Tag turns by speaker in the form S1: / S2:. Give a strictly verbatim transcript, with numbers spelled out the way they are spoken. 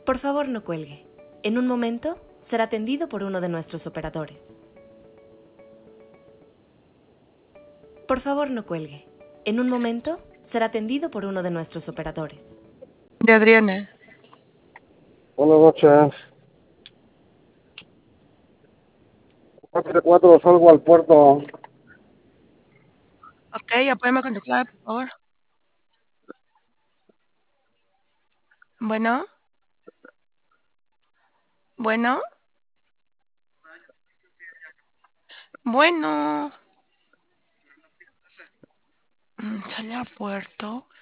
S1: Por favor, no cuelgue. En un momento será atendido por uno de nuestros operadores. Por favor, no cuelgue. En un momento será atendido por uno de nuestros operadores.
S2: De Adriana.
S3: Buenas noches. cuatro cuatro salgo al puerto.
S2: Ok, apóyame con tu clave, por favor. Bueno. Bueno. Bueno. Mm, Sale al puerto.